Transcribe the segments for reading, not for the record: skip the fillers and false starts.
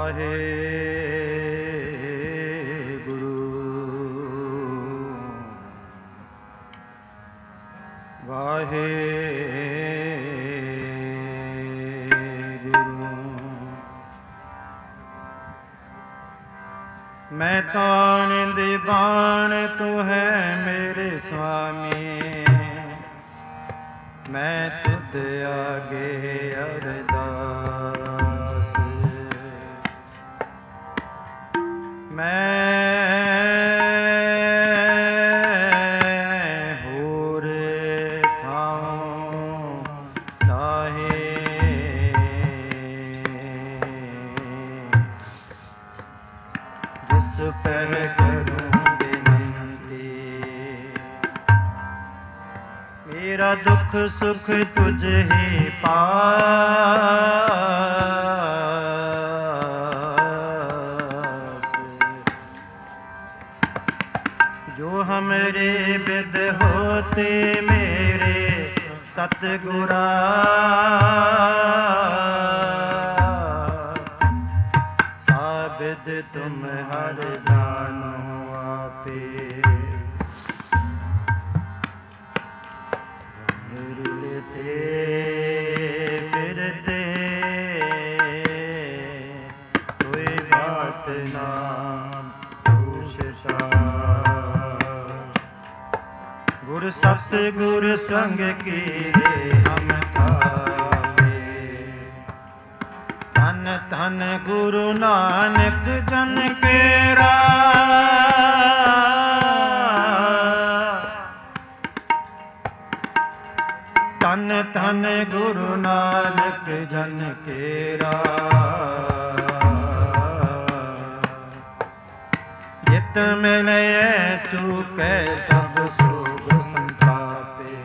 मैं तान दीवान तू है मेरे स्वामी, मैं तुझ आगे अरदास। मैं होर थाऊं ताहे जिस पर करूं बेनती, मेरा दुख सुख तुझ ही पास। जो हमरे बिद होते मेरे सतगुरा, साबिद तुम हर जानो आपे। हिरते फिरते कोई बात ना पूछता, गुर सतगुर संग की हम थावे। धन धन गुरु नानक जन केरा, धन धन गुरु नानक जन केरा। जित मिले चूके सब शुभ संतापे,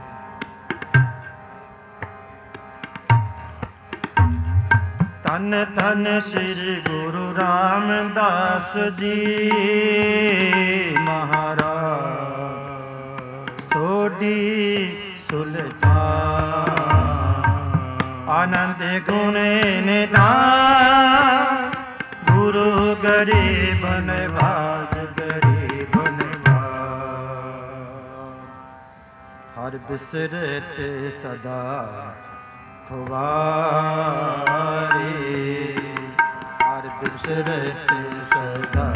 धन धन श्री गुरु रामदास जी महाराज। सोडी सुल्तान आनंद गुण निधान, गुरु गरीब नवाज गरीब नवाज। हर बिसरत सदा खुवारी, हर बिसरत सदा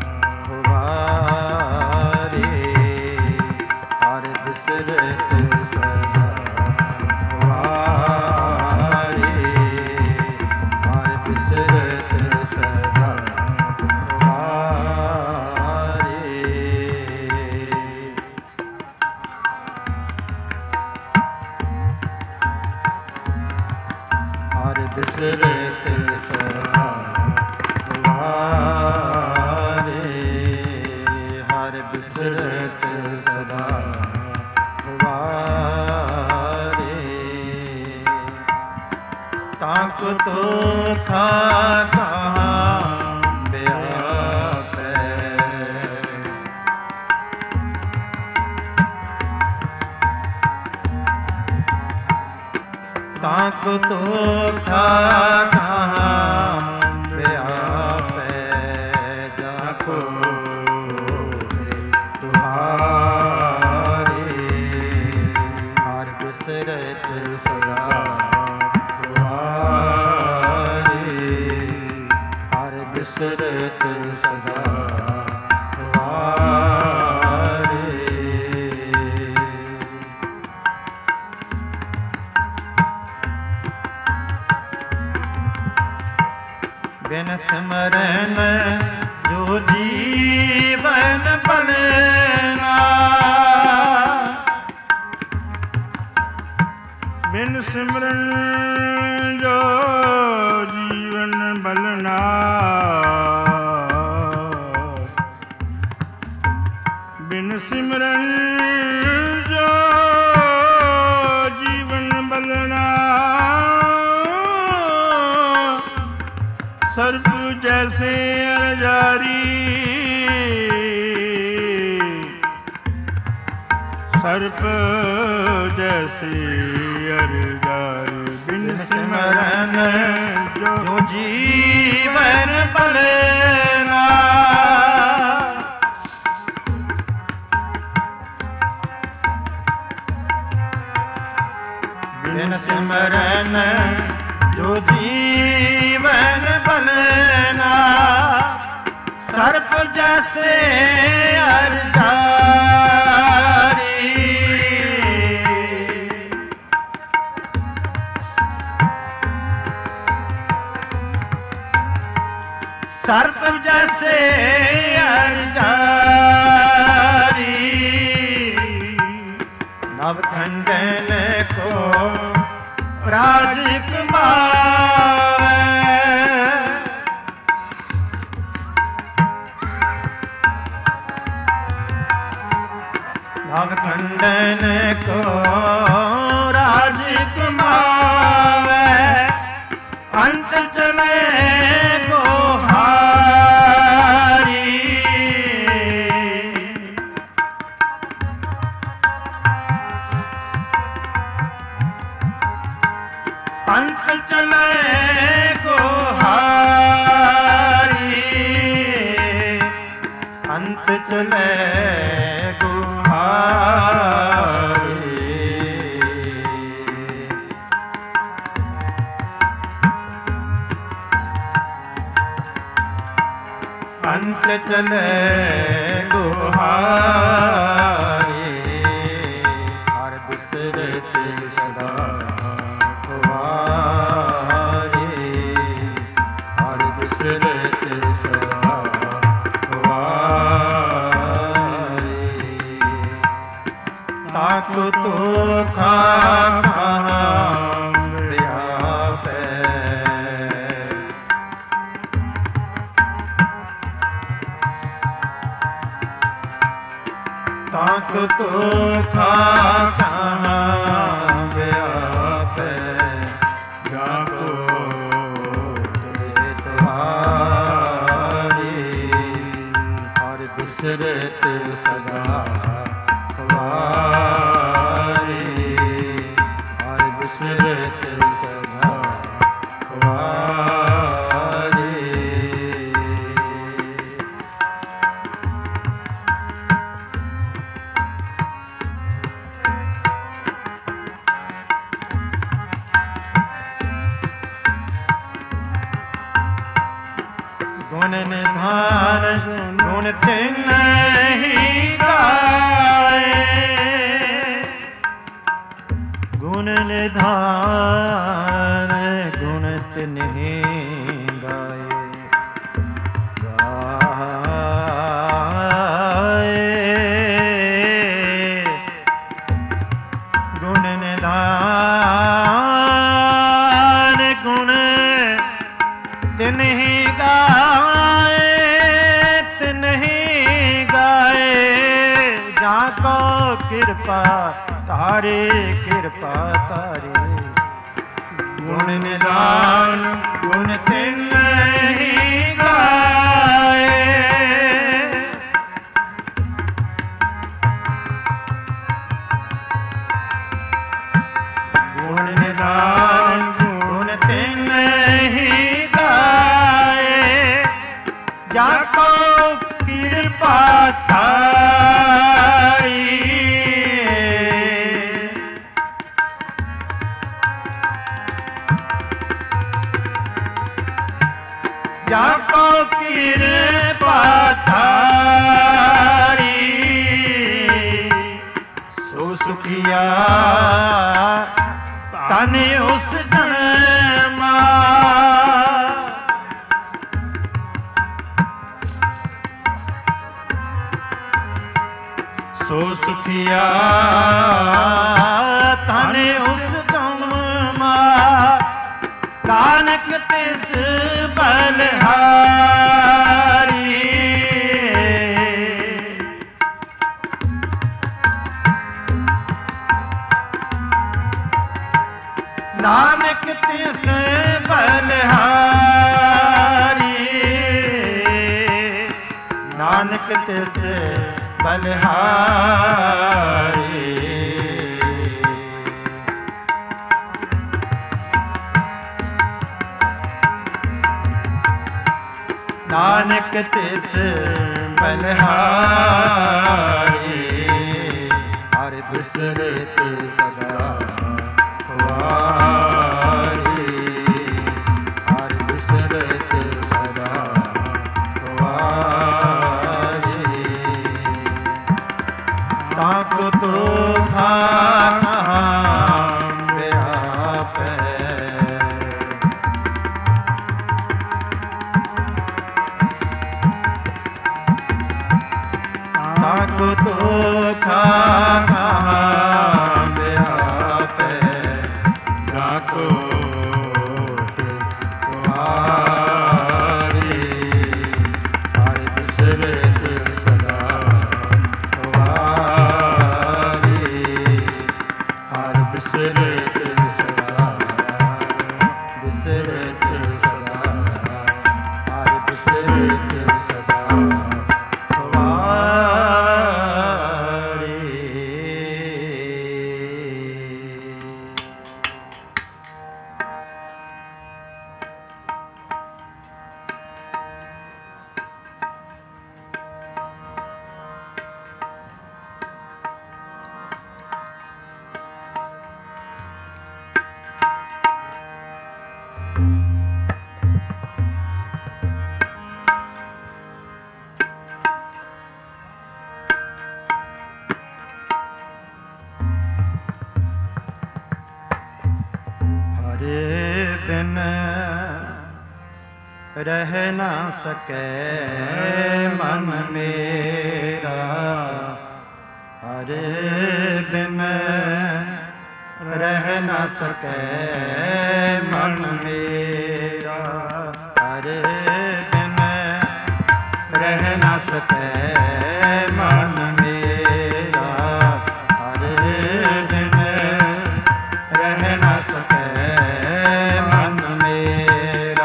खुवारी, हर बिसरत सदा खुवारी, हर बिसरत सदा खुवारी। हर बिसरत सदा खुवारी, हर बिसरत सदा खुवारी। ताक तो था कहाँ ब्यापे, ताक तो था कहाँ ब्यापे। जाको तुम्हारी, हर बिसरत सदा खुवारी, हर बिसरत सदा खुवारी। बिन सिमरन जो जीवन बलना, बिन सिमरन जो जीवन बलना। बिन सिमरन जो जीवन बलना। सर्प जैसे अरजारी, सर्प जैसे अरजारी। बिन सिमरन जो जीवन ਖੰਡਨ ਜੋ ਜੀਵਨ ਬਲਨਾ ਸਰਪ ਜੈਸੇ ਅਰ ਜਾਰੀ ਸਰਪ ਜੈਸੇ ਅਰ ਜਾਰੀ ਨਵ ਖੰਡਨ ਕੋ ਰਾਜ ਕਮਾਵੇ ਨਵ ਖੰਡਨ ਕੋ ਰਾਜ ਕਮਾਵੇ ਅੰਤ ਚਲੇ ਅੰਤ ਚਲੇ ਗੁਹਾਰੀ ਅੰਤ ਚਲੇ ਗੁਹਾਰੀ ਅੰਤ ਚਲੇ ਗੁਹਾਰੀ ਹਰ ਬਿਸਰਤ ਸਦਾ ਬਿਸਰਤ ਸਦਾ ਖਵਾਰੀ ਤਾਕੁ ਤੋ ਖਾਮ ਵਿਆਪੈ ਤਾਕੁ ਤੋ ਖਾਮ ਵਿਆਪੈ ਜਾਗੋ ਬਿਸਰਤ ਸਦਾ ਖਵਾਰੀ ਹਰ ਬਿਸਰਤ ਸਦਾ ਖਵਾਰੀ ਗੁਣ ਨਿਧਾਨ ਗੁਣ ਤਿਨਹੀ ਗਾਏ ਗੁਣ ਨਿਧਾਨ ਗੁਣ ਤਿਨਹੀ ਗਾਏ ਗੁਣ ਨਿਧਾਨ ਗੁਣ ਤਿਨਹੀ ਗਾਏ ਤਿਨਹੀ ਗਾਏ ਜਾਂ ਕੋ ਕਿਰਪਾ ਤਾਰੇ ਕਿਰਪਾ ਤਾਰੇ ਗੁਣ ਨਿਧਾਨ ਗੁਣ ਤਿਨਹੀ ਗਾਏ ਗੁਣ ਨਿਧਾਨ ਗੁਣ ਤਿਨਹੀ ਜਾਂ ਕੋ ਕਿਰਪਾ ਤਾਰੀ ਜਾਂ ਕੋ ਕਿਰਪਾ ਤਾਰੀ ਸੋ ਸੁਖੀਆ ਤਨ ਉਸ ਜਨਮਾ ਸੋ ਸੁਖੀਆ ਤਨ ਉਸ ਜਨਮਾ ਨਾਨਕ ਤਿਸ ਬਲਹਾਰੀ ਨਾਨਕ ਤਿਸ ਬਲਹਾਰੀ ਨਾਨਕ ਤਿਸ ਬਲਹਾਰੀ ਨਾਨਕ ਤਿਸ ਬਲਹਾਰੀ ਹਰ ਬਿਸਰਤ ਸਦਾ ਖਵਾਰੀ जाको तो खा व्यापे जाको रह न सके मन मेरा, हरे बिन रह न सके मन मेरा, हरे बिन रह न सके मन मेरा, हरे बिन रह न सके मन मेरा।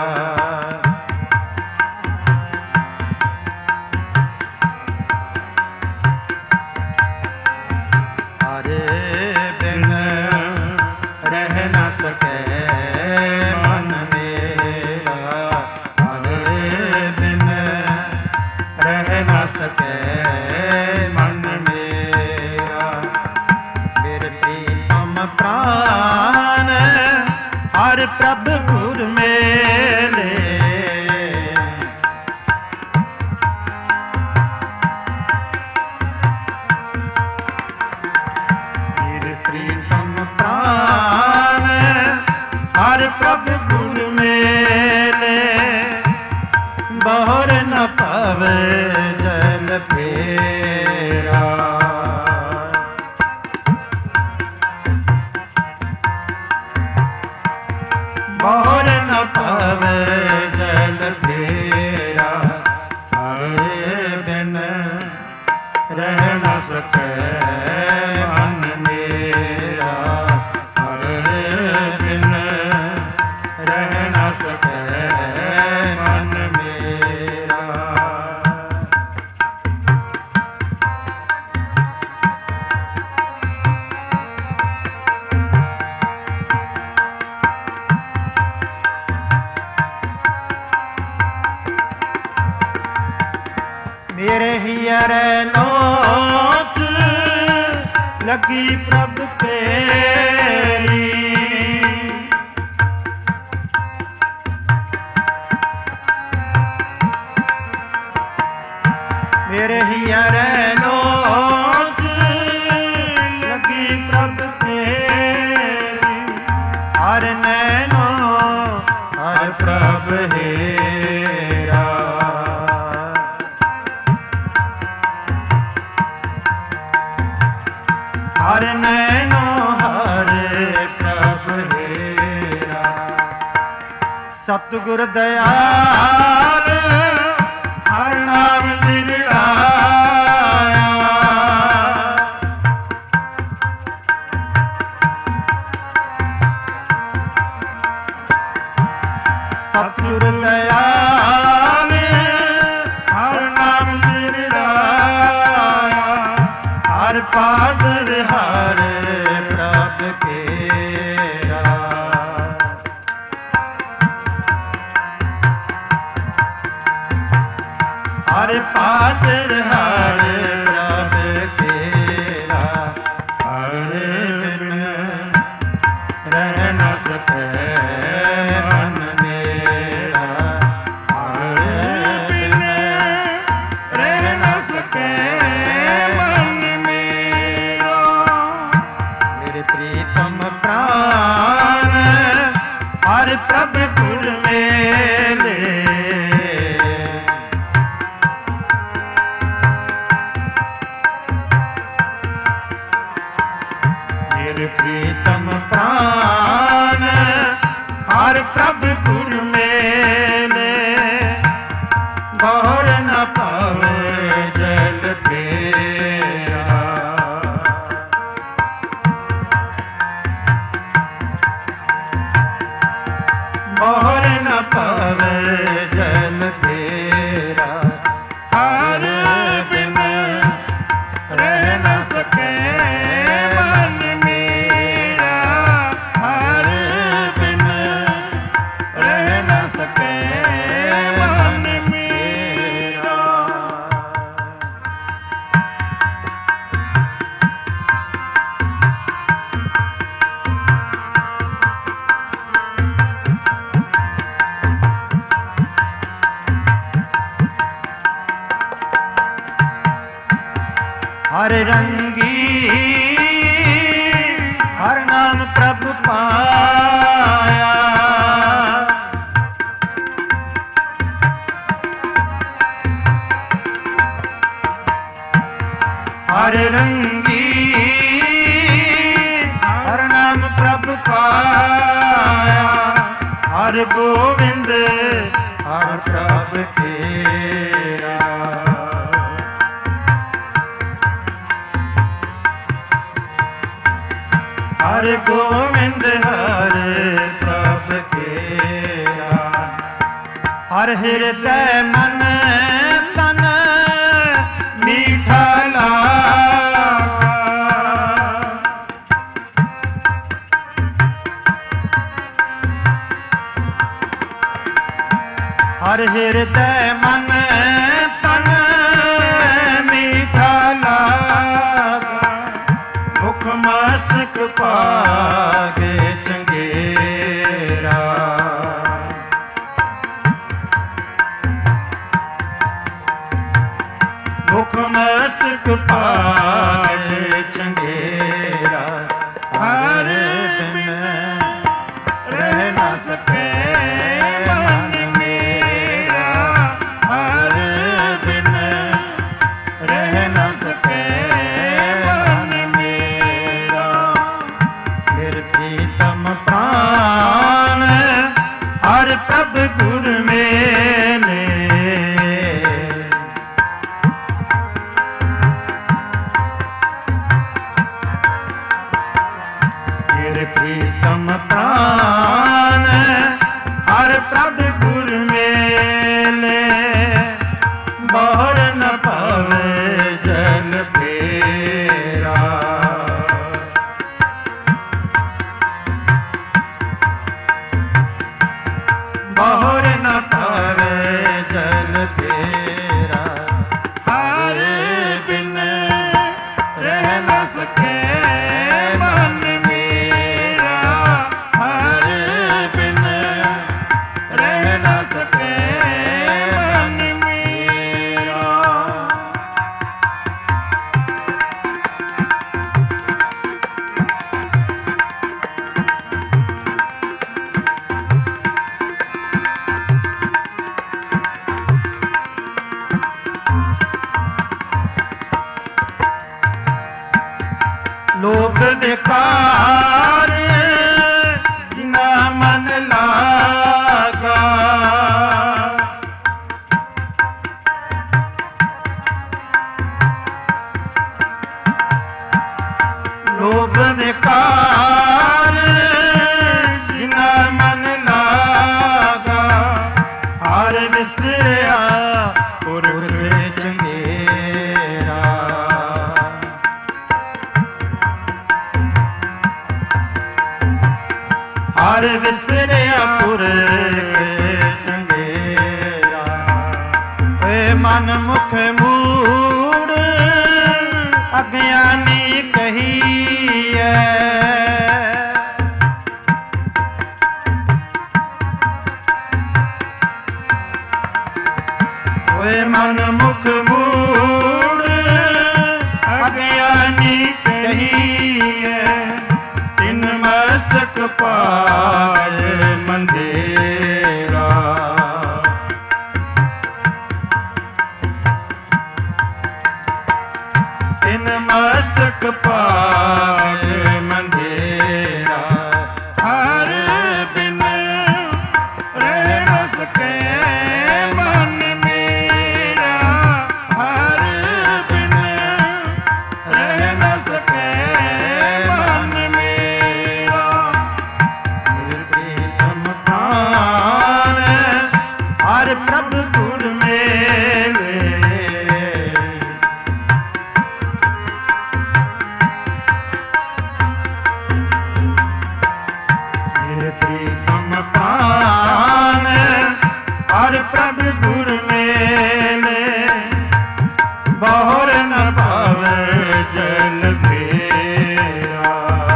प्रभ गुर मेले मेरे प्रीतम प्राण, हर प्रभ गुर मेले बहुर न पावे जल फेरा। बहुर न पावे जल फेरा, हरे बिन रह न सके मन मेरा, हरे बिन रह न सके मन मेरा। मेरे हियर लोच लगी प्रभ तेरी, मेरे हियर लोच लगी प्रभ तेरी, हर नैनो हर प्रभ हेरा। हर नैनो हर प्रभ हेरा। सतगुर दयाल हर नाम निराया, सतगुर दयाल हर नाम निराया, हर पादर हर प्रभ केरा। हर पादर हर प्रभ केरा, हरे बिन रह न सके मन मेरा, हरे बिन रह न सके मन मेरा। मेरे प्रीतम प्राण हर प्रभ गुर मेले, प्रभ गुर मेले गौर न पावे जल तेरा। गौर न पावे जल तेरा। हर बिन रह न सके मन मेरा। हर बिन रह न सके मन मेरा। हर रंगी हर नाम प्रभु पाया। हर रंगी हर नाम प्रभु पाया। हर गोविंद हर प्रभ तेरा। हर गोविंद हर प्रभ तेरा। हर हृदय मन तन मीठा लागा। हर हृदय मन तन मीठा लागा। मुख मस्तक पागे चंगेरा। मुख मस्तक पागे चंगेरा। हर बिन रह न सके मन मेरा। हर बिन रह न सके मन मेरा। फिर प्रीतम प्राण हर प्रभ गुर मेले प्रीतम प्राण हर प्रभ गुर मेले गौर न पावे जल तेरा। गौर न पावे जल तेरा। हर बिन रह न सके मन मेरा। हर बिन रह न सके मन मेरा। लोभ बेकार बिना मन लागा। लोभ बेकार बिना मन लागा। हर विसरिया पुरख चंगेरा। हर विसरिया पुरख चंगेरा। मन मुख मूड़ अज्ञानी कहिए। मन मुख मूड़ अज्ञानी कहिए। तिन मस्तक पाल मंदेरा। तिन मस्तक पाल मंदेरा। हर बिन ਬਹੁਰ ਨ ਪਾਵੇ ਜਲ ਫੇਰਾ।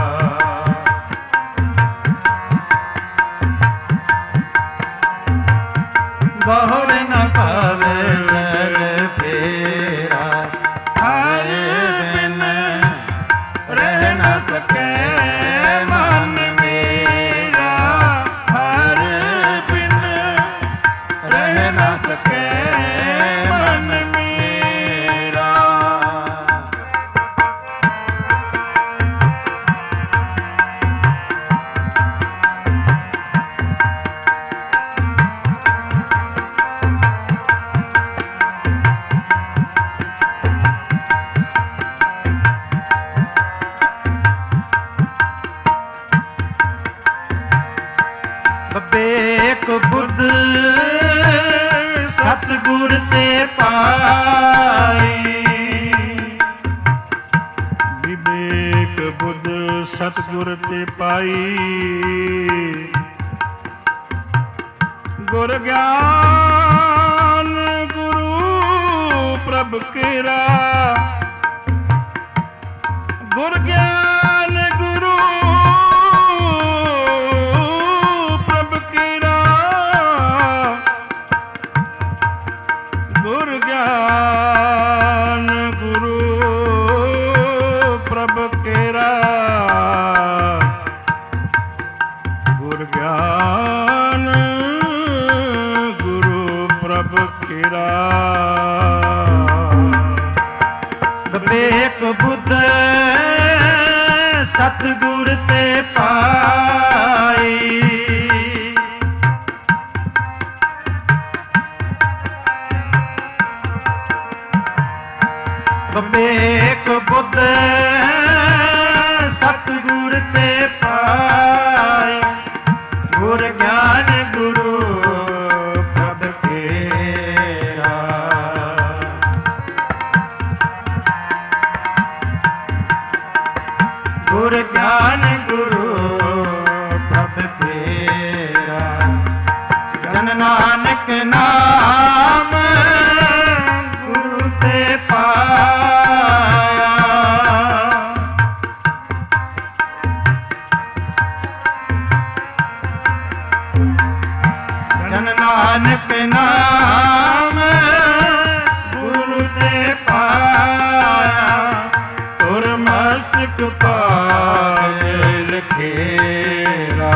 ਬਹੁਰ ਨ ਪਾਵੇ ਜਲ ਫੇਰਾ। ਹਰ ਬਿਨ ਰਹਿ ਨ ਸਕੇ ਮਨ ਮੇਰਾ। ਹਰ ਬਿਨ ਰਹਿ ਨ ਸਕੇ ਮਨ ਮੇਰਾ। ਵਿਵੇਕ ਬੁੱਧ ਸਤਿਗੁਰ ਤੇ ਪਾਈ। ਵਿਵੇਕ ਬੁੱਧ ਸਤਿਗੁਰ ਤੇ ਪਾਈ। ਗੁਰ ਗਿਆਨ ਗੁਰੂ ਪ੍ਰਭ ਕੇਰਾ। ਗੁਰ ਗਿਆਨ ਗੁਰੂ ਪ੍ਰਭ ਕੇਰਾ। ਗੁਰ ਗਿਆਨ ਗੁਰੂ ਪ੍ਰਭ ਕੇਰਾ। ਗੁਰ ਗਿਆਨ ਗੁਰੂ ਪ੍ਰਭ ਕੇਰਾ। ਵਿਵੇਕ ਬੁੱਧ ਸਤਿਗੁਰ ਤੇ ਪਾਈ। ਵਿਵੇਕ ਬੁੱਧ ਸਤਿਗੁਰ ਤੇ ਪਾਈ। ਗੁਰ ਗਿਆਨ ਗੁਰੂ ਪ੍ਰਭ ਕੇਰਾ। ਗੁਰ ਗਿਆਨ ਗੁਰੂ ਪ੍ਰਭ ਕੇਰਾ। ਜਨ ਨਾਨਕ ਨਾਮ ਗੁਰੂ ਤੇ ਪਾਇਆ। ਜਨ ਨਾਨਕ ਨਾਮ ਗੁਰੂ ਤੇ ਪਾਇਆ। ਤੁਰ ਮਸਤਕ ਪਾਏ ਲਖੇਰਾ।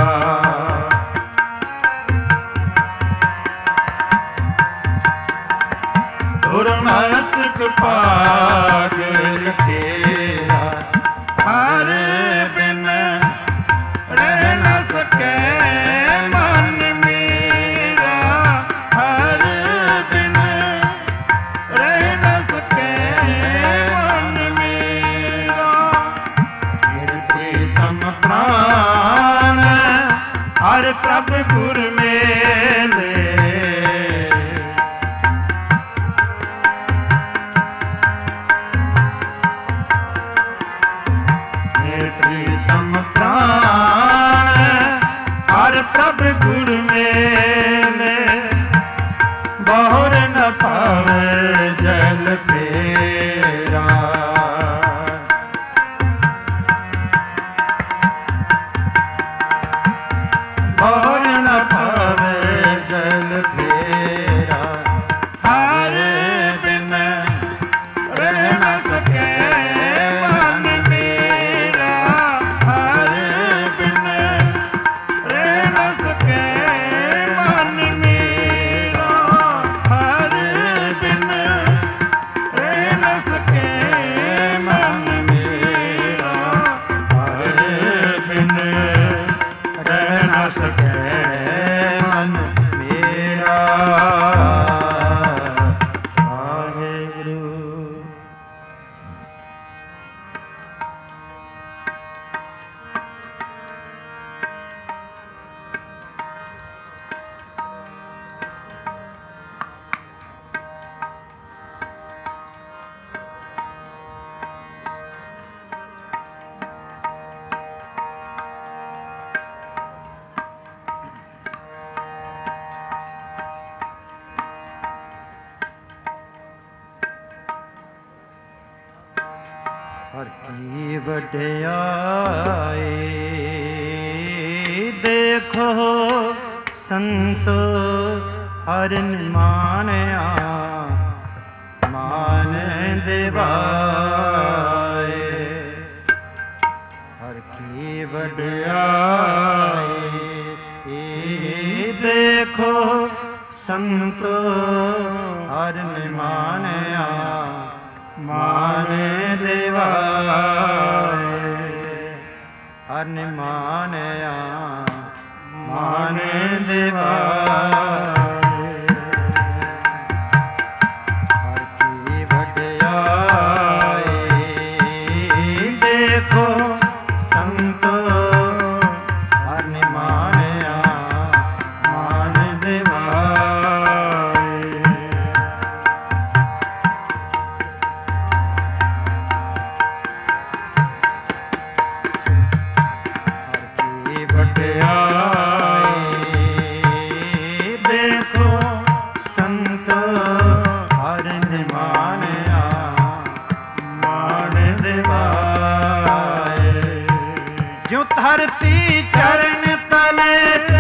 ਤੁਰ ਮਸਤਕ ਪਾਏ ਲਖੇਰਾ। ਹਰ ਬਿਨ ਰਹਿ ਨ ਸਕੇ ਮਨ ਮੇਰਾ। ਹਰ ਬਿਨ ਰਹਿ ਨ ਸਕੇ ਮਨ ਮੇਰਾ। ਮੇਰੇ ਪ੍ਰੀਤਮ ਪ੍ਰਾਣ ਹਰ ਪ੍ਰਭ ਗੁਰ ਮੇਲੇ। ਮੇਰੇ ਪ੍ਰੀਤਮ ਪ੍ਰਾਣ ਹਰ ਪ੍ਰਭ ਗੁਰ ਮੇਲੇ। ਬਹੁਰ ਨ ਪਾਵੇ ਜਲ ਫੇਰਾ। ਬਹੁਰ ਨ ਪਾਵੇ ਜਲ ਫੇਰਾ। ਹਰ ਬਿਨ ਰਹਿ ਨ ਸਕੇ ਮਨ ਮੇਰਾ। ਹਰ ਬਿਨ ਰਹਿ ਨ ਸਕੇ ਮਨ ਮੇਰਾ। ਹਰ ਬਿਨ ਰਹਿ ਨ ਸਕੇ ਮਨ ਮੇਰਾ। ਹਰ ਬਿਨ ਰਹਿ ਨ ਸਕੇ ਮਨ ਮੇਰਾ। ਹਰ ਕੀ ਵਡਿਆਈ ਦੇਖੋ ਸੰਤ ਹਰਿ ਮਾਨਿਆ ਮਾਨ ਦਿਵਾਏ। ਹਰ ਕੀ ਵਡਿਆਈ ਦੇਖੋ ਸੰਤ ਹਰਿ ਮਾਨਿਆ ਮਾਨ ਦਿਵਾਏ। ਹਰਿ ਮਾਨਿਆ ਮਾਨ ਦਿਵਾਏ। ਹਰ ਕੀ ਵਡਿਆਈ ਦੇਖੋ ਸੰਤ ਹਰਿ ਮਾਨਿਆ ਮਾਨ ਦਿਵਾਏ। ਵਡਿਆਈ ਦੇਖੋ ਸੰਤ ਹਰਿ ਮਾਨਿਆ ਮਾਨ ਦਿਵਾਏ। ਜੋ ਧਰਤੀ ਚਰਨ ਤਲੇ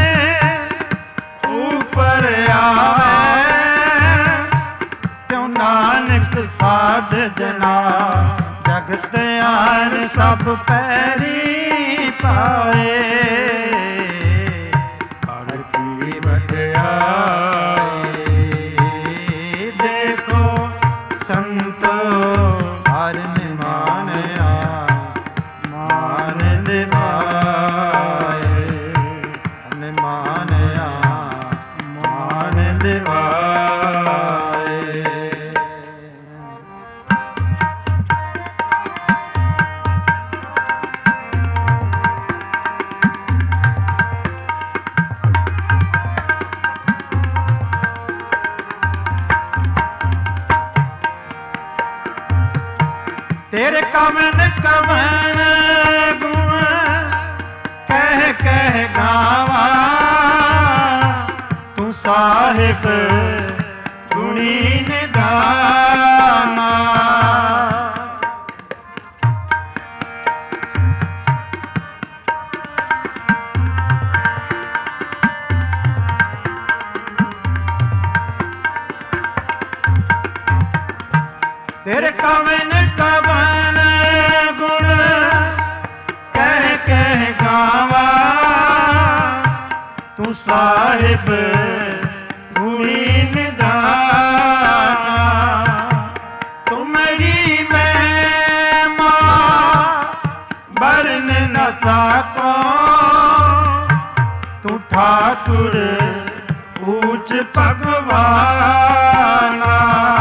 ਉਪਰ ਆਵੇ ਤਿਉ ਨਾਨਕ ਸਾਧ ਜਨਾ ਜਗਤ ਆਨ ਸਭ ਪੈਰੀ ਪਾਏ। ਹਰ ਕੀ ਵਡਿਆਈ ਦੇਖੋ ਸੰਤ ਹਰਿ ਮਾਨਿਆ ਮਾਨ ਦਿਵਾਏ। ਹਰਿ ਮਾਨਿਆ ਮਾਨ ਦਿਵਾਏ। ਤੇਰੇ ਕਵਨ ਕਵਨ ਗੁਣ ਕਹਿ ਕਹਿ ਗਾਵਾਂ ਤੂੰ ਸਾਹਿਬ ਗੁਣੀ ਨਿਦਾਨਾ। ਤੇਰੇ ਕਵਨ ਕਵਨ ਗੁਣ ਕਹਿ ਕਹਿ ਗਾਵਾਂ ਤੂੰ ਸਾਹਿਬ ਗੁਣੀ ਨਿਦਾਨਾ। ਤੁਮਰੀ ਮਹਿਮਾ ਵਰਨ ਨ ਸਕੋ ਤੂੰ ਠਾਕੁਰ ਊਚ ਭਗਵਾਨਾ।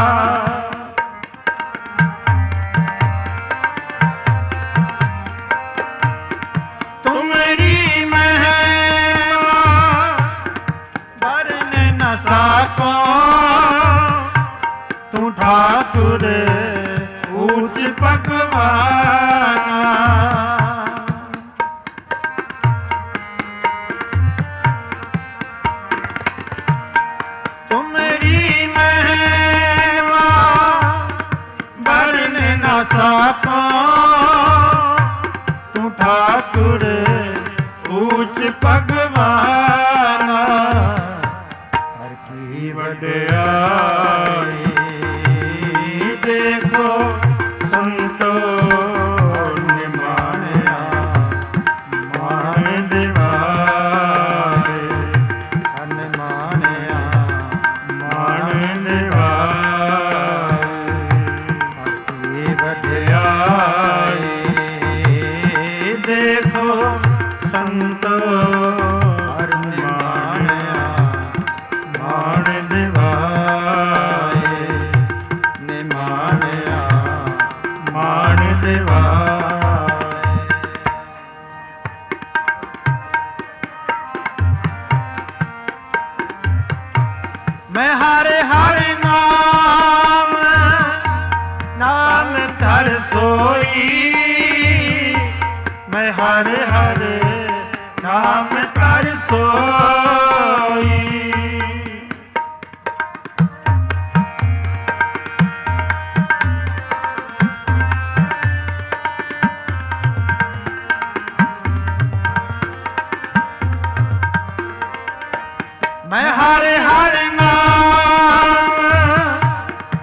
ਤੁਮਰੀ ਮਹਿਮਾ ਵਰਨ ਨ ਸਕੋ ਤੂੰ ਠਾਕੁਰ ਊਚ ਭਗਵਾਨਾ। ਤੁਮਰੀ ਮਹਿਮਾ ਵਰਨ ਨ ਸਕੋ ਤੂੰ ਠਾਕੁਰ ਊਚ ਭਗਵਾਨਾ। ਹਰ ਕੀ ਵਡਿਆਈ ਦੇਖੋ ਸੰਤੋ ਹਰਿ ਮਾਨਿਆ ਮਾਨ ਦਿਵਾਏ। ਹਰਿ ਮਾਨਿਆ ਮਾਨ ਦਿਵਾਏ। ਹਰ ਕੀ ਵਡਿਆਈ ਦੇਖੋ ਸੰਤ ਹਰਿ ਮਾਨਿਆ ਮਾਨ ਦਿਵਾਏ। ਨੇ ਮਾਨਿਆ ਮਾਨ ਦਿਵਾਏ। ਮੈਂ ਹਰਿ ਹਰਿ ਨਾਮ ਨਾਮ ਧਰ ਸੋਈ। ਮੈਂ ਹਰਿ ਹਰਿ ਨਾਮ ਧਰ ਸੋਈ।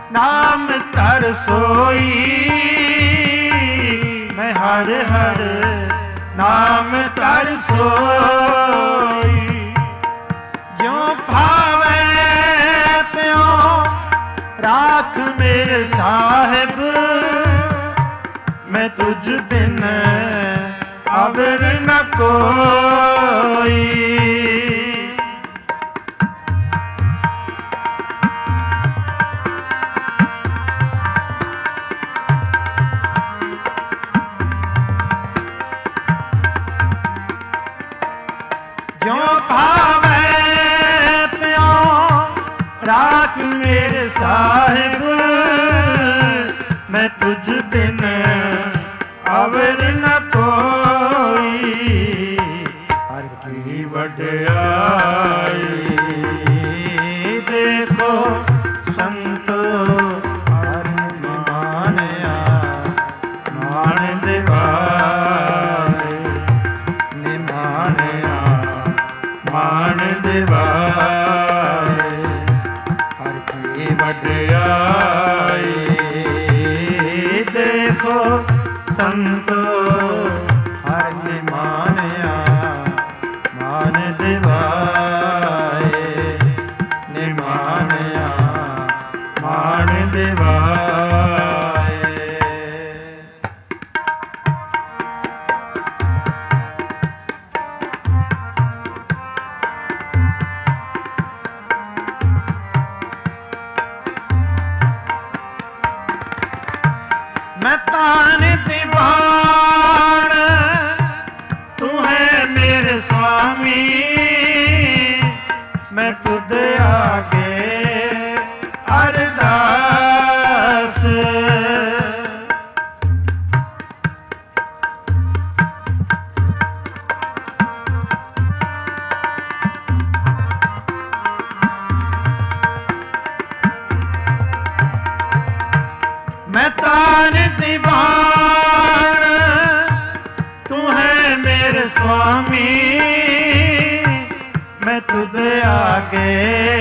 ਨਾਮ ਧਰ ਸੋਈ ਮੈਂ ਹਰ ਹਰ ਨਾਮ ਧਰ ਸੋਈ ਜਿਉ ਭਾਵੈ ਤਿਉ ਰਾਖ ਮੇਰੇ ਸਾਹਿਬ ਮੈਂ ਤੁਝ ਬਿਨ ਅਵਰ ਨ ਕੋਈ ਰਾਖ ਮੇਰੇ ਸਾਹਿਬ ਮੈਂ ਤੁਝ ਬਿਨ ਅਵਰ ਨ ਕੋਈ ਹਰ ਕੀ ਵਡਿਆਈ ਦੇਖੋ ਸੰਤੋ ਹਰ ਨਿਮਾਣਿਆ ਮਾਣ ਦਿਵਾਏ ਨਿਮਾਣਿਆ ਮਾਣ ਦਿਵਾਏ ਵਡਿਆਈ ਦੇਖੋ ਸੰਤੋ ਹਰ ਨਿਮਾਣਿਆ ਮਾਨ ਦਿਵਾਏ ਨਿਮਾਣਿਆ ਮਾਨ ਦਿਵਾਏ ਮੈਂ ਤਾਨ ਦੀਵਾਨ ਤੂੰ ਹੈ ਮੇਰੇ ਸੁਆਮੀ ਮੈਂ ਤੁਧ ਆਗੇ ਅਰਦਾਸ ਮੈਂ ਤਾਨ ਦੀਵਾਨ ਤੂੰ ਹੈ ਮੇਰੇ ਸੁਆਮੀ ਮੈਂ ਤੁਧ ਆਗੇ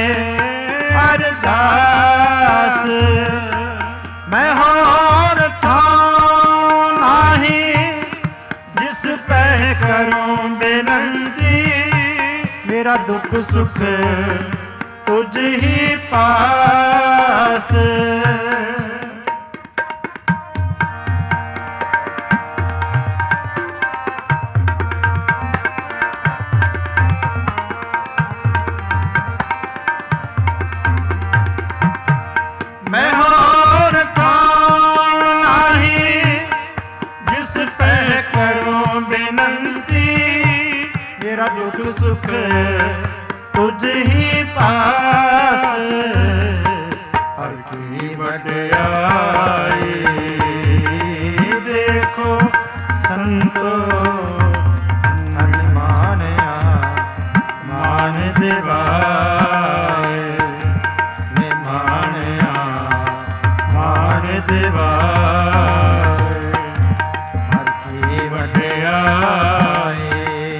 ਅਰਦਾਸ ਮੈਂ ਹੋਰ ਥਾਂ ਨਾਹੀ ਜਿਸ ਪੈ ਕਰੂੰ ਬੇਨੰਤੀ ਮੇਰਾ ਦੁੱਖ ਸੁਖ ਤੁਝ ਹੀ ਪਾਸ ਮੈਂ ਹੋਰ ਥਾਂ ਨਾਹੀ ਜਿਸ ਪੈ ਕਰੂੰ ਬੇਨੰਤੀ ਮੇਰਾ ਦੁੱਖ ਸੁਖ ਤੁਝ ਹੀ ਪਾਸ ਹਰ ਕੀ ਵਡਿਆਈ ਦੇਖੋ ਸੰਤੋ ਨਿਮਾਣਿਆ ਮਾਨ ਦਿਵਾਏ ਨਿਮਾਣਿਆ ਮਾਨ ਦਿਵਾਏ ਹਰ ਕੀ ਵਡਿਆਈ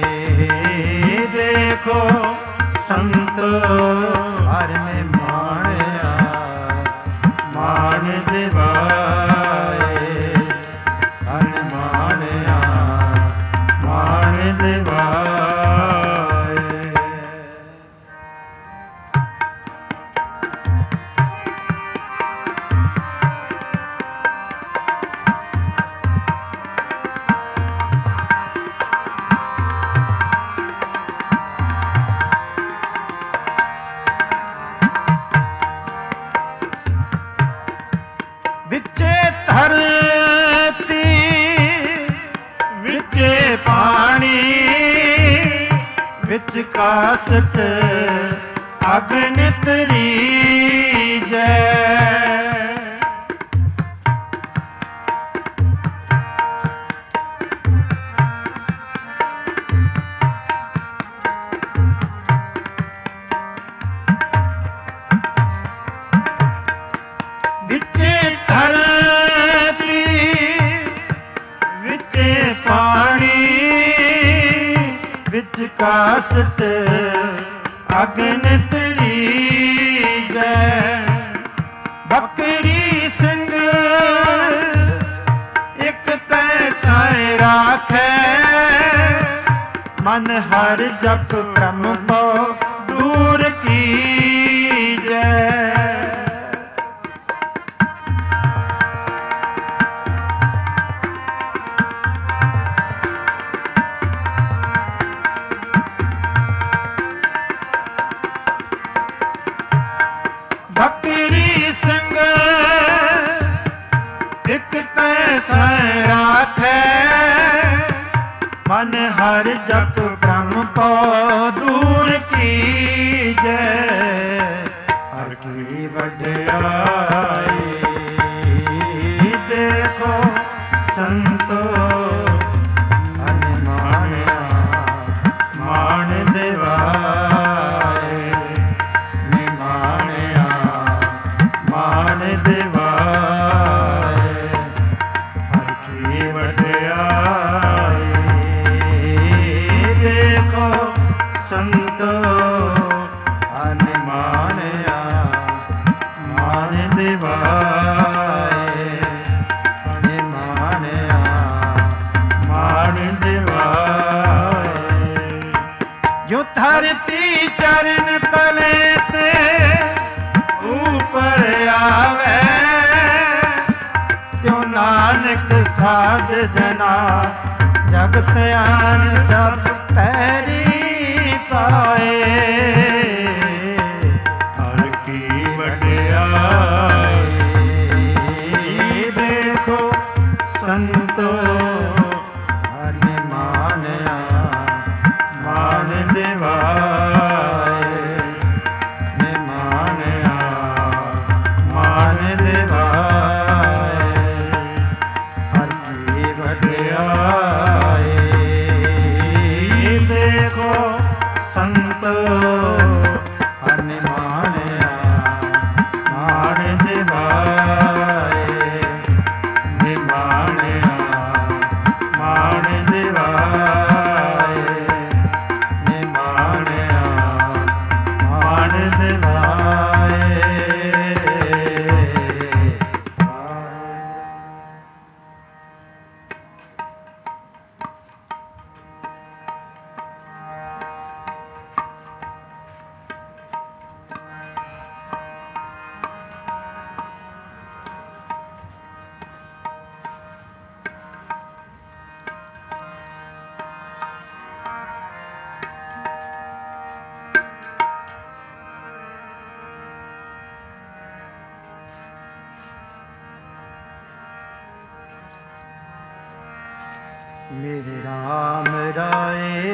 ਦੇਖੋ ਸੰਤੋ ਹਰ ਨਿਮਾਣਿਆ ਮਾਨ ਦਿਵਾਏ ਹਰ ਨਿਮਾਣਿਆ ਮਾਨ ਦਿਵਾਏ ਵਿੱਚੇ ਧਰਤੀ ਵਿੱਚੇ ਪਾਣੀ ਵਿੱਚ ਕਾਸਟ ਅਗਨਿਤ ਰੀਜੈ ਵਿੱਚੇ ਧਰਤੀ ਵਿੱਚੇ ਪਾਣੀ ਵਿੱਚ ਕਾਸਟ ਅਗਨਿਤ ਰੀਜੈ ਬਕਰੀ ਸਿੰਘ ਇੱਕ ਤੈ ਥਾਂ ਰਾਖੈ, ਮਨ ਹਰ ਜਪ ਬ੍ਰਹਮ ਪਉ ਦੂਰ ਕੀਜੈ। ਬਕਰੀ ਸਿੰਘ ਇੱਕ ਤੈ ਥਾਂ ਰਾਖੈ, ਮਨ ਹਰ ਜਪ ਬ੍ਰਹਮ ਪਉ ਦੂਰ ਕੀਜੈ। ਹਰ ਕੀ ਵਡਿਆਈ ਦੇਖੋ ਸੰਤੋ, ਅਨਮਾਨਿਆ ਮਾਣ ਦੇਵਾਏ, ਨਿਮਾਣਿਆ ਮਾਣ ਦੇਵਾਏ। ਹਰ ਕੀ ਵਡਿਆਈ ਦੇਖੋ ਸੰਤੋ, ਅਨਮਾਨਿਆ ਮਾਣ ਦੇਵਾਏ, ਨਿਮਾਣਿਆ ਮਾਣ ਦੇਵਾਏ। ਜੋ ਧਰਤੀ ਚਰਨ ਤਲੇ ਤੇ ਉਪਰ ਆਵੇ, ਤਿਉ ਨਾਨਕ ਸਾਧ ਜਨਾ ਜਗਤ ਆਨ ਸਭ ਪੈਰੀ ਪਾਏ। ਹਰ ਕੀ ਵਡਿਆਈ ਦੇਖੋ ਸੰਤੋ, ਅਨਮਾਨਿਆ ਮਾਣ ਦੇਵਾਏ, ਨਿਮਾਣਿਆ ਮਾਣ ਦੇਵਾਏ। ਹਰ ਕੀ ਵਡਿਆਈ ਦੇਖੋ ਸੰਤੋ, ਅਨਮਾਨਿਆ ਮਾਣ ਦੇਵਾਏ, ਨਿਮਾਣਿਆ ਮਾਣ ਦੇਵਾਏ, ਨਿਮਾਣਿਆ ਮਾਣ ਦੇਵਾਏ। ਮੇਰੇ ਰਾਮ ਰਾਏ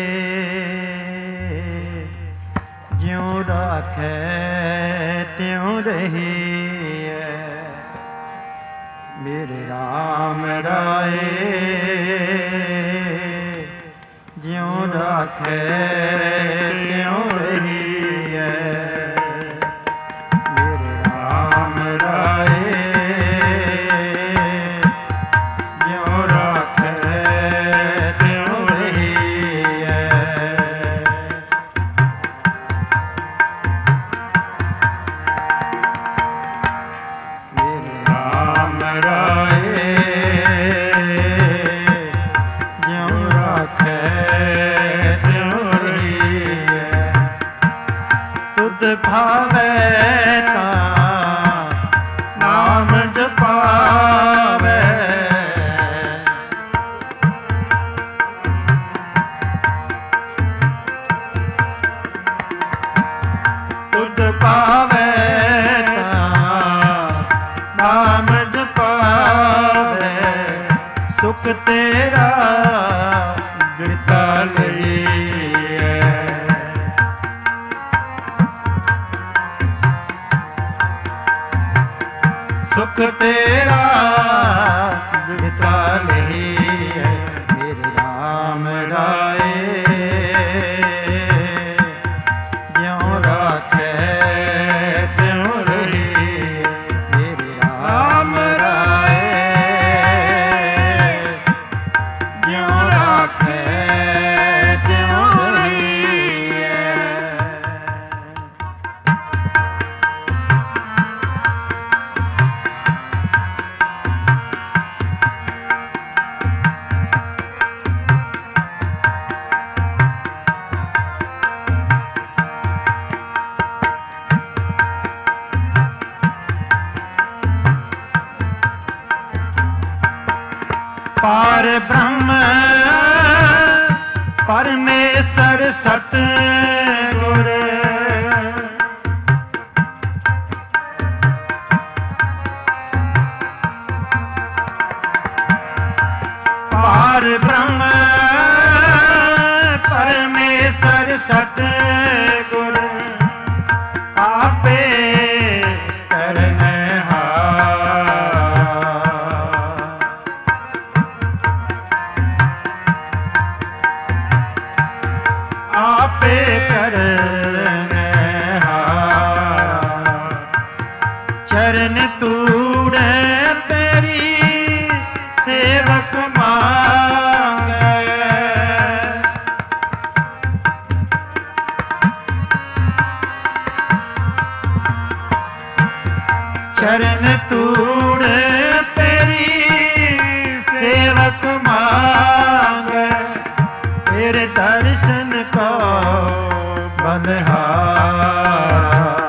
ਜਿਉ ਰਾਖੈ ਤਿਉ ਰਹੀਐ। ਮੇਰੇ ਰਾਮ ਰਾਏ ਜਿਉ ਰਾਖੈ ਤਿਉ ਰਹੀਐ। ਮੇਰੇ ਰਾਮ ਰਾਏ ਭਾਵੇ ਤਾਂ ਨਾਮ ਜਪਾਵੇ। ਤੁਧ ਭਾਵੇ ਤਾਂ ਨਾਮ ਜਪਾਵੇ। ਸੁਖ ਤੇਰਾ ਦਿੱਤਾ ਲਈਏ। ਸੁਖ ਤੇਰਾ ਦਿੱਤਾ ਲਈਏ। ਮੇਰੇ ਰਾਮ ਰਾਏ ਜਿਉ ਰਾਖੈ ਤਿਉ ਰਹੀਏ। ਮੇਰੇ ਰਾਮ ਰਾਏ ਜਿਉ ਰਾਖੈ ਤਿਉ ਰਹੀਏ। ਪਾਰ ਬ੍ਰਹਮ ਪਰਮੇਸ਼ਰ ਸਤ ਗੁਰ ਪਾਰ ਬ੍ਰਹਮ ਪਰਮੇਸ਼ਰ ਸਤ ਗੁਰ ਆਪੇ ਚਰਨ ਤੂੜੈ ਤੇਰੀ ਸੇਵਕ ਮੰਗੈ ਚਰਨ ਤੂੜੈ ਤੇਰੀ ਸੇਵਕ ਮੰਗੈ ਤੇਰੇ ਦਰਸ਼ਨ ਕੋ ਬਨਹਾਰ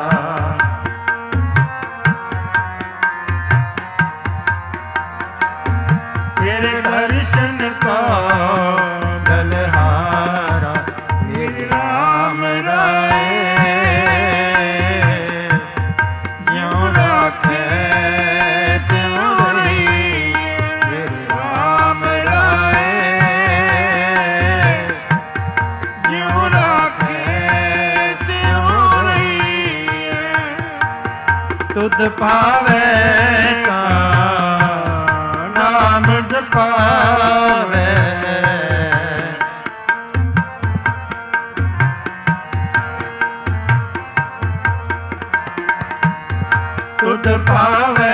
ਤੇਰੇ ਦਰਸ਼ਨ ਕੋ ਬਨਹਾਰਾ ਮੇਰੇ ਰਾਮ ਰਾਏ ਜਿਉ ਰਾਖੇ ਤਿਉ ਰਹੀ ਮੇਰੇ ਰਾਮ ਰਾਏ ਜਿਉ ਰਾਖੇ ਤਿਉ ਰਹੀ ਤੁਧ ਪਾਵੇ ਤਾਂ ਨਾਮ ਜਪਾਵੇ ਤੁਧ ਪਾਵੇ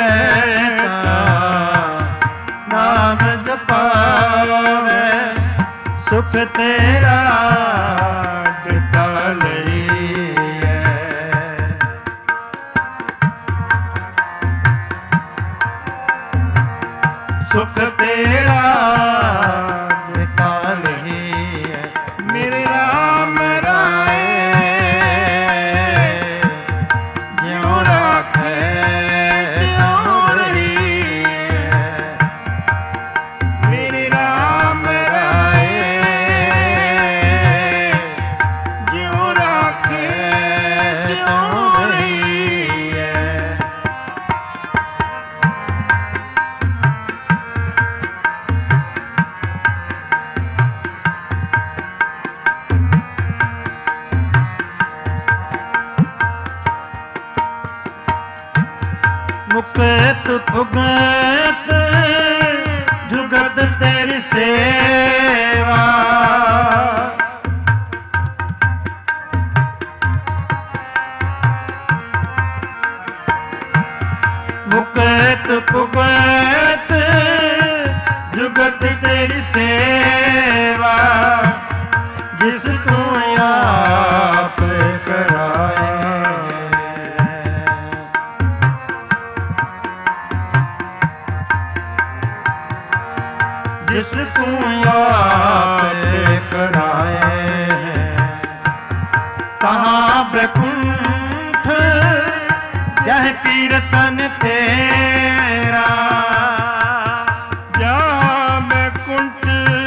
ਤਾਂ ਨਾਮ ਜਪਾਵੇ ਸੁਖ ਤੇਰਾ ਦਿੱਤਾ ਲਈਐ ਸੁਖ ਤੇਰਾ ਦਿੱਤਾ ਲਈਐ ਮੇਰੇ ਰਾਮ ਰਾਏ ਜਿਉ ਰਾਖੇ ਤਿਉ ਰਹੀਐ ਮੇਰੇ ਰਾਮ ਰਾਏ ਜਿਉ ਰਾਖੇ ਤਿਉ ਰਹੀਐ ਮੁਕਤ ਭੁਗਤ ਜੁਗਤ ਤੇਰੀ ਸੇਵਾ ਮੁਕਤ ਭੁਗਤ ਜੁਗਤ ਤੇਰੀ ਸੇਵਾ ਜਿਸ ਤੂੰ ਆਪ ਕਰਾਏ ਜਿਸ ਤੂੰ ਆਪ ਕਰਾਏ ਤਹਾਂ ਬੈਕੁੰਠ ਜਹ ਕੀਰਤਨ ਤੇਰਾ ਜਾ ਬੈਕੁੰਠ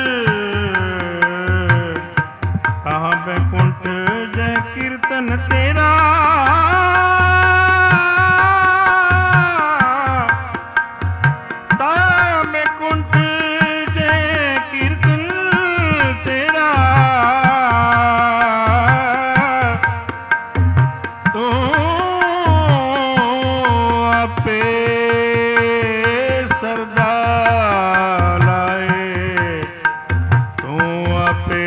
ਤਹਾਂ ਬੈਕੁੰਠ ਜਹ ਕੀਰਤਨ ਤੇਰਾ ਤਾ ਬੈਕੁੰਠ ਜਹ ਕੀਰਤਨ ਤੇਰਾ ਤੂੰ ਆਪੇ ਸਰਦਾ ਲਾਏ ਤੂੰ ਆਪੇ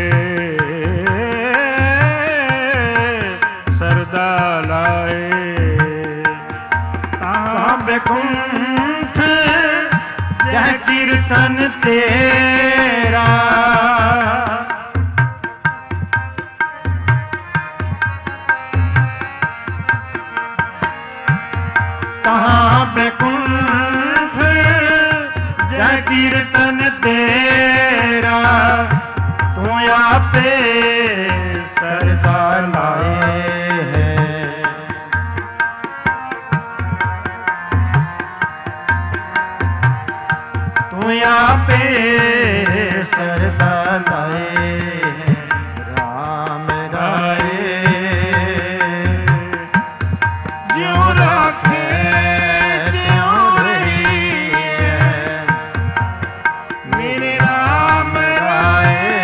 ਸਰਦਾ ਲਾਏ ਤਾਂ ਬੈਕੁੰਠ ਜਹ ਕੀਰਤਨ ਤੇਰਾ ਤਹਾਂ ਬੈਕੁੰਠ ਜਹ ਕੀਰਤਨ ਤੇਰਾ ਤੂੰ ਆਪੇ ਸਰਦਾ ਲਾਏ ਤੂੰ ਤੂੰ ਆਪੇ ਸਰਦਾ ਲਾਏ ਰਾਮ ਰਾਏ ਜਿਉ ਰਾਖੇ ਤਿਉ ਰਹੀਐ ਮੇਰੇ ਰਾਮ ਰਾਏ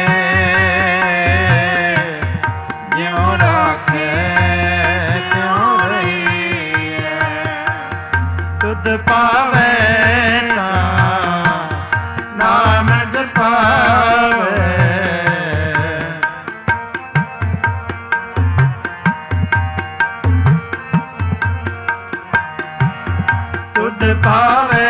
ਜਿਉ ਰਾਖੇ ਤਿਉ ਰਹੀਐ ਤੁਧ ਪਾਵੇ ਨਾਮ ਜਪਾਵੇ ਤੁਧ ਪਾਵੇ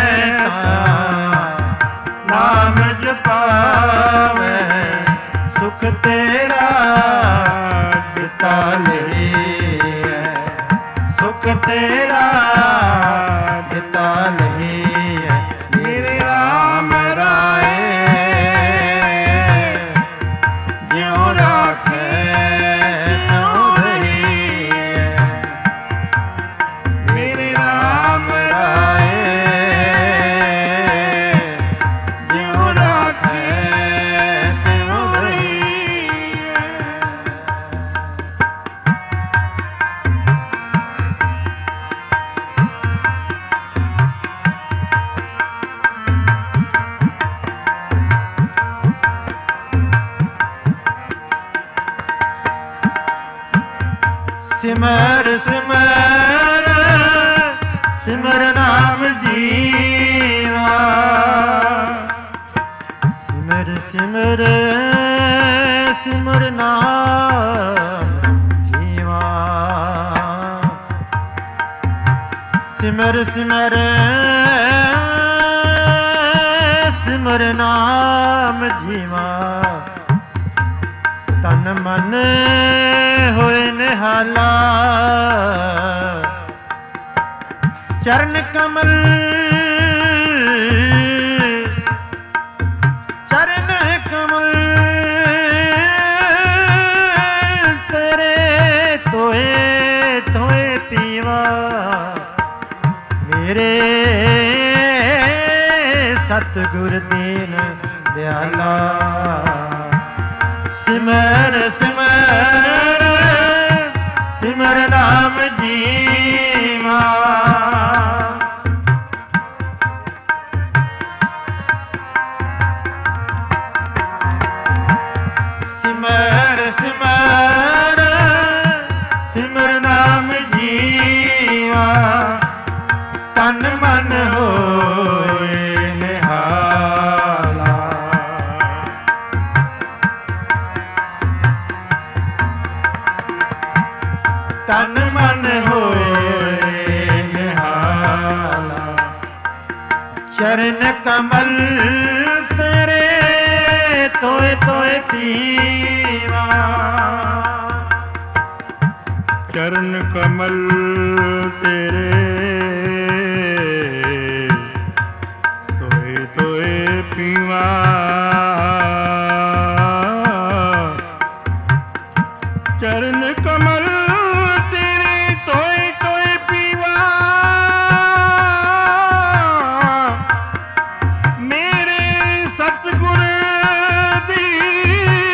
ਨਾਮ ਜਪਾਵੇ ਸੁਖ ਤੇਰਾ ਦਿੱਤਾ ਲਈਐ ਸੁਖ ਤੇਰਾ ਦਿੱਤਾ ਲਈਐ ਮੇਰੇ ਰਾਮ ਰਾਏ ਜਿਉ ਰਾਖੇ ਤਿਉ ਰਹੀਐ ਮੇਰੇ ਰਾਮ ਰਾਏ ਜਿਉ ਰਾਖੇ ਤਿਉ ਰਹੀਐ ਸਿਮਰ ਸਿਮਰ ਸਿਮਰ ਨਾਮ ਜੀਵਾ ਸਿਮਰ ਸਿਮਰ ਸਿਮਰ ਨਾਮ ਜੀਵਾ ਸਿਮਰ ਸਿਮਰ ਸਿਮਰ ਨਾਮ ਜੀਵਾ ਤਨ ਮਨ ਹੋਏ ਨਿਹਾਲਾ ਚਰਨ ਕਮਲ ਚਰਨ ਕਮਲ ਤੇਰੇ ਤੋਏ ਤੋਏ ਪੀਵਾ ਮੇਰੇ ਸਤਿਗੁਰ ਦੀਨ ਦਿਆਲਾ ਸਿਮਰ ਸਿਮਰ ਸਿਮਰ ਨਾਮ ਜੀਵਾ ਸਿਮਰ ਸਿਮਰ ਸਿਮਰ ਨਾਮ ਜੀਵਾ ਤਨ ਮਨ ਹੋਏ ਨਿਹਾਲਾ ਤਨ ਮਨ ਹੋਏ ਨਿਹਾਲਾ ਚਰਨ ਕਮਲ ਤੇਰੇ ਤੋਏ ਤੋਏ ਪੀਵਾ ਚਰਨ ਕਮਲ ਤੇਰੇ ਤੋਏ ਤੋਏ ਪੀਵਾ ਚਰਨ ਕਮਲ ਤੇਰੇ ਤੋਏ ਤੋਏ ਪੀਵਾ ਮੇਰੇ ਸਤਿਗੁਰ ਦੀਨ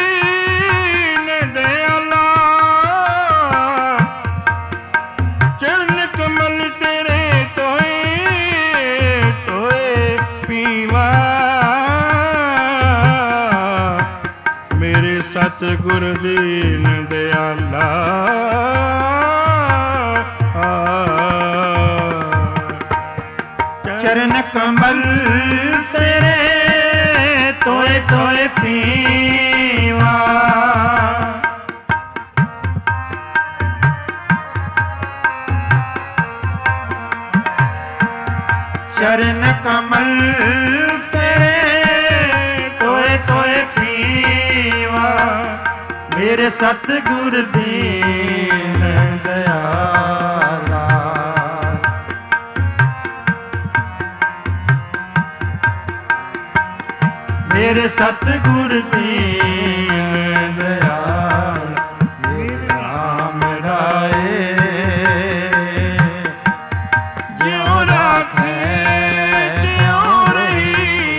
ਦਿਆਲਾ ਚਰਨ ਕਮਲ ਤੇਰੇ ਤੋਏ ਤੋਏ ਪੀਵਾ ਮੇਰੇ ਸਤਿਗੁਰ ਦੀਨ ਦਿਆਲਾ ਚਰਨ ਕਮਲ ਤੇਰੇ ਤੋਏ ਤੋਏ ਪੀਵਾ ਚਰਨ ਕਮਲ ਤੇਰੇ ਤੋਏ ਤੋਏ ਪੀਵਾ ਮੇਰੇ ਸਤਿਗੁਰ ਦੀਨ ਦਿਆਲਾ ਮੇਰੇ ਸਤਿਗੁਰ ਦੀਨ ਦਿਆਲ ਮੇਰੇ ਰਾਮ ਰਾਏ ਜਿਉ ਰਾਖੇ ਤਿਉ ਰਹੀਐ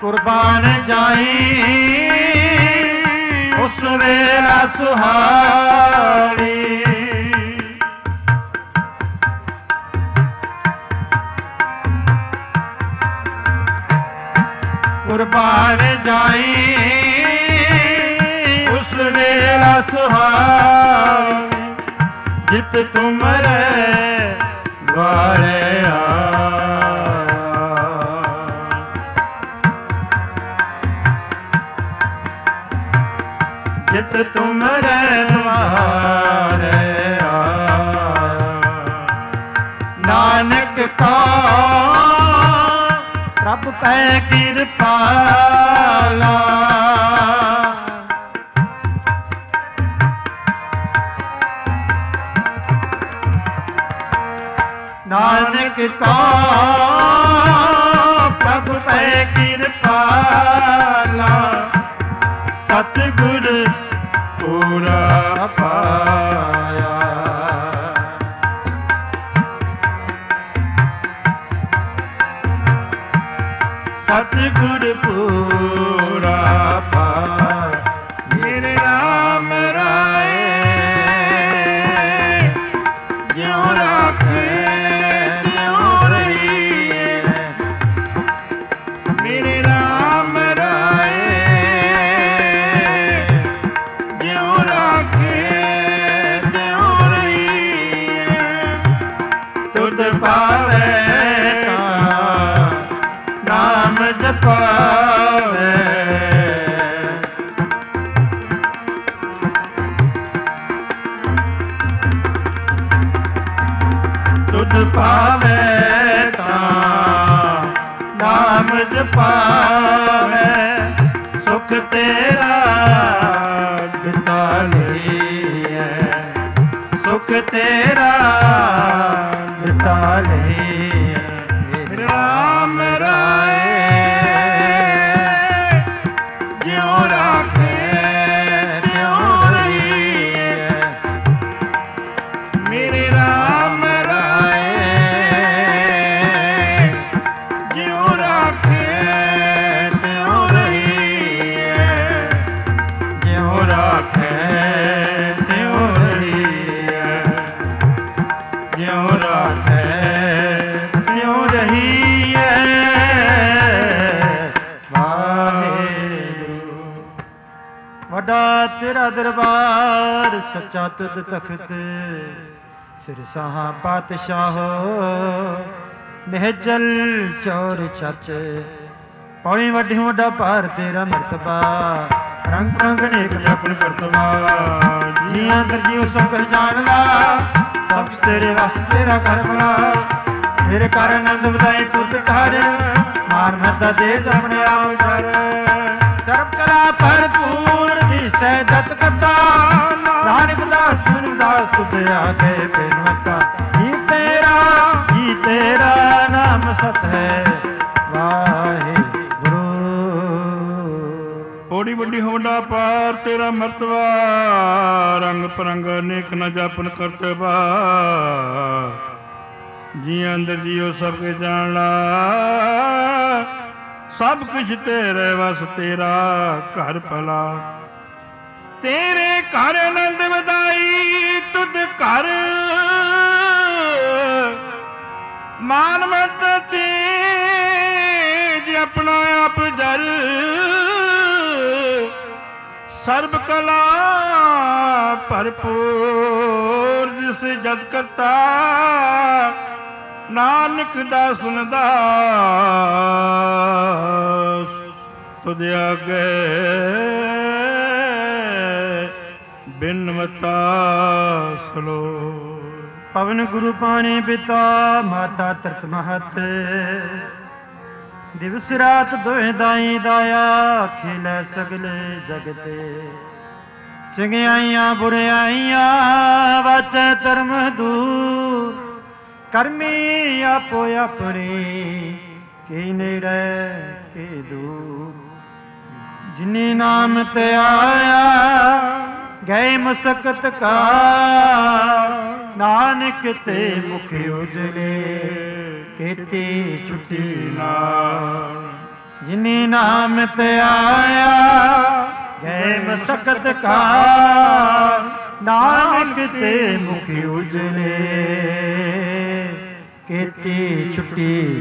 ਕੁਰਬਾਨ ਜਾਈ ਉਸ ਵੇਲਾ ਸੁਹਾਣੀ। ਕੁਰਬਾਨ ਜਾਈ ਉਸ ਵੇਲਾ ਸੁਹਾਣੀ। ਜਿਤ ਤੁਮਰੇ ਵਾਰੇ ਜਿਤ ਤੁਮਰੇ ਦੁਆਰੇ ਨਾਨਕ ਕਾ ਪ੍ਰਭ ਪੈ ਕਿਰਪਾਲਾ। ਨਾਨਕ ਕਾ ਪ੍ਰਭ ਪੈ ਕਿਰਪਾਲਾ। ਸਤਿਗੁਰ ਪੂਰਾ ਪਾਇਆ। ਸਤਿਗੁਰ ਪੂਰਾ ਪਾਇਆ। ਮੇਰੇ ਰਾਮ ਰਾਏ ਜਿਉ ਰਾਖੇ ਤਿਉ ਰਹੀਏ। ਮੇਰੇ ਰਾਮ ਰਾਏ ਜਿਉ ਰਾਖੇ ਤਿਉ ਰਹੀਏ। ਤੁਧ ਪਾਵੇ ਨਾਮ ਜਪਾਵੇ। ਤੁਧ ਪਾਵੇ ਤਾਂ ਨਾਮ ਜਪਾਵੇ। ਸੁਖ ਤੇਰਾ ਦਿੱਤਾ ਲਈਐ। ਸੁਖ ਤੇਰਾ ਦਿੱਤਾ ਲਈਐ। ਰਾਮ ਰਾਏ ਜਿਉ ਰਾਖੇ ਤਿਉ ਰਹੀਏ। ਮੇਰੇ ਰਾਮ ਰਾਏ ਜਿਉ ਰਾਖੇ ਤਿਉ ਰਹੀਏ। ਜਿਉ ਰਾਖੇ ਤਿਉ ਰਹੀਏ। ਜਿਉ ਰਾਖੇ ਤਿਉ ਰਹੀਏ। ਵਾਹਿਗੁਰੂ। ਵੱਡਾ ਤੇਰਾ ਦਰਬਾਰ ਸੱਚਾ ਤੁਧ ਤਖਤ। ਸਿਰ ਸਾਹਾ ਪਾਤਸ਼ਾਹੋ ਨਿਹਚਲ ਚੌਰ ਚੱਚ। ਪੌੜੀ ਵੱਡੀ ਵੱਡਾ ਭਾਰ ਤੇਰਾ ਮਰਤਬਾ। ਰੰਗ ਰੰਗ ਨੇਕ ਜਪਨ ਕਰਤਵਾ। ਜੀਆਂ ਦਰ ਜੀਉ ਸਭ ਕਹਿ ਜਾਣ ਲਾ। ਸਭ ਤੇਰੇ ਵਸ ਤੇਰਾ ਘਰ ਬਣਾ। ਤੇਰੇ ਘਰ ਆਨੰਦ ਵਧਾਈ ਤੁਧ ਘਰ। ਮਾਰ ਮੱਦਾ ਦੇ ਆਪਣੇ ਆਪ ਕਰ। ਸਰਬ ਕਲਾ ਭਰਪੂਰ ਦੀ ਸਹਿਜਤ ਕਤਾ। ਨਾਨਕ ਦਾਸ ਸੁਨ ਦਾਸ ਤੁਧ ਆਗੇ ਬੇਨਵਤਾ। ਜੀ ਤੇਰਾ ਨਾਮ ਸਤ ਹੈ। ਵਾਹਿਗੁਰੂ। ਓੜੀ ਵੱਡੀ ਹੋਂਡਾ ਪਾਰ ਤੇਰਾ ਮਰਤਬਾ। ਰੰਗ ਪਰੰਗ ਅਨੇਕ ਨ ਜਾਪਨ ਕਰਤਬਾ। ਜੀ ਅੰਦਰ ਜੀਓ ਸਭ ਕੇ ਜਾਣ ਲਾ। ਸਭ ਕੁਛ ਤੇਰੇ ਵਸ ਤੇਰਾ ਘਰ ਭਲਾ। ਤੇਰੇ ਘਰ ਆਨੰਦ ਵਧਾਈ ਤੁਧ ਘਰ। ਮਾਨ ਮਤ ਤੇਜ ਆਪਣਾ ਆਪ ਜਰ। ਸਰਬ ਕਲਾ ਭਰਪੂਰ ਜਿਸ ਜਦ ਕਰਤਾ। ਨਾਨਕ ਦਾਸਨ ਦਾਸ ਤੁਧ ਆਗੇ ਬਿਨਵਤਾ ਸਲੋ। ਪਵਨ ਗੁਰੂ ਪਾਣੀ ਪਿਤਾ ਮਾਤਾ ਤਰਤ ਮਹਤ। ਦਿਵਸ ਰਾਤ ਦੋਇ ਦਾਈ ਦਾਇਆ। ਖੇਲੇ ਸਗਲੇ ਜਗਤੇ। ਚੰਗਿਆਈਆਂ ਬੁਰਿਆਈਆਂ ਵਾਚੈ ਧਰਮ ਦੂਰ। ਕਰਮੀ ਆਪੋ ਆਪਣੀ ਕੀ ਨੇੜੇ ਕੀ ਦੂਰ। ਜਿਨੀ ਨਾਮ ਤੇ ਆਇਆ ਗਏ ਮਸਕਤ ਕਾ। ਨਾਨਕ ਤੇ ਮੁਖ ਉਜਲੇ ਕੀਤੀ ਛੁੱਟੀ ਨਾਲ। ਜਿਨੀ ਨਾਮ ਤੇ ਆਇਆ ਗਏ ਮਸਕਤ ਕਾ ਨਾਨਕ ਤੇ ਮੁਖ ਉਜਲੇ ਕੀਤੀ ਛੁੱਟੀ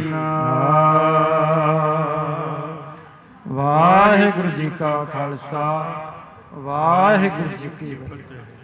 ਵਾਹਿਗੁਰੂ ਜੀ ਕਾ ਖਾਲਸਾ ਵਾਹਿਗੁਰੂ ਜੀ ਕੀ ਫਤਿਹ।